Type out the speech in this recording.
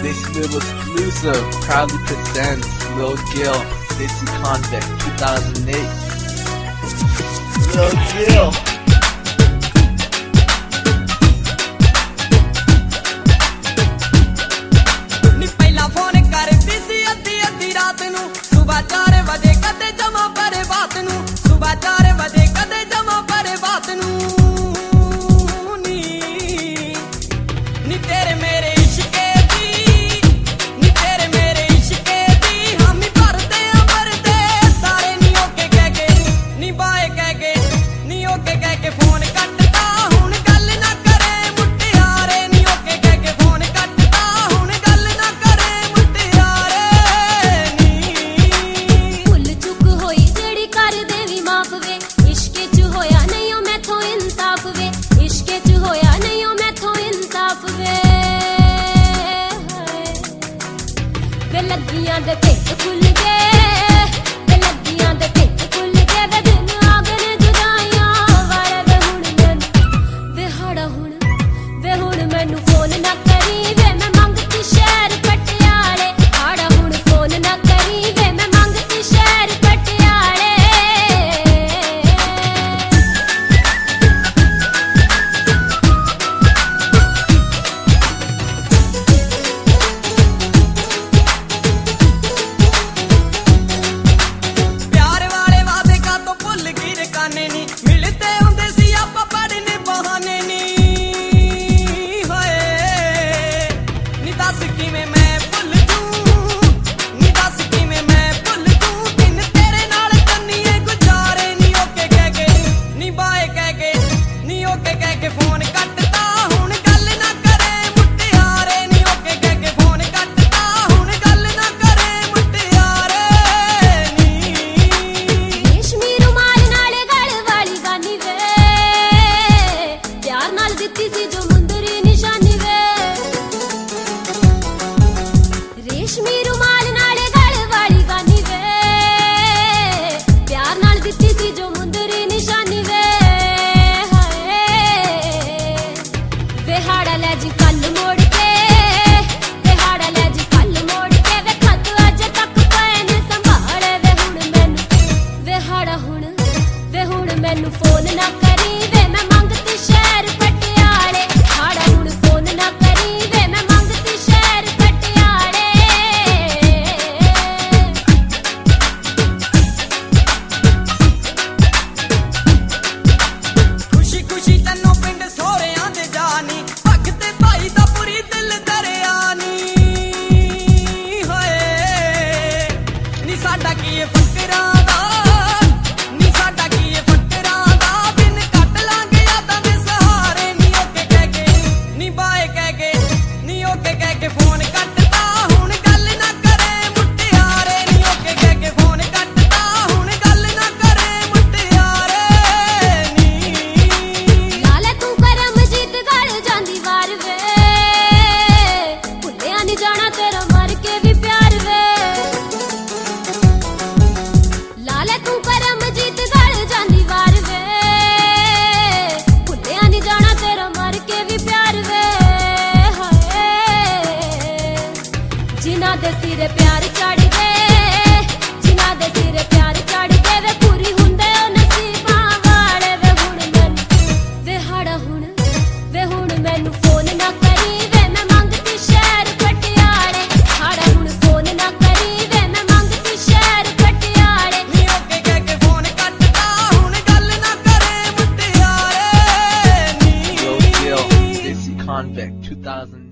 This little exclusive proudly presents Lil Gil, Desi Convict 2008. Lil Gil. लगियां दे टिक खुल गए ते लगियां दे टिक खुल गए वे दिन आगन जुदाइयां वाले वे हुण मैनू फोन ना करी वे मैं मंगती शहर पटियाले हाड़ा हुण फोन ना करी वे मैं मंगती शहर पटियाले मैनू फोन ना करी वे मैं मंगती शहर पटियाले हाड़ा हुण फोन ना करी वे मैं मंगती शहर पटियाले खुशी खुशी तन्नों पिंड सोहरियां दे जानी पग ते भाई दा पूरी दिल दरियानी होए नी साडा की फकरां दा जिन्हां दे सिरे प्यार चढ़ गए जिन्हां दे सिरे प्यार चढ़ गए वे पूरी हुंदे ओ नसीबां वाले वे हुण मैनू फोन ना करी वे मैं मंगती शहर पटियाले हाड़ा हुण फोन ना करी वे मैं मंगती शहर पटियाले नी ओके कह के फोन कटदा हुण गल ना करे मुटियारे नी Lil Gil, Desi Convict 2008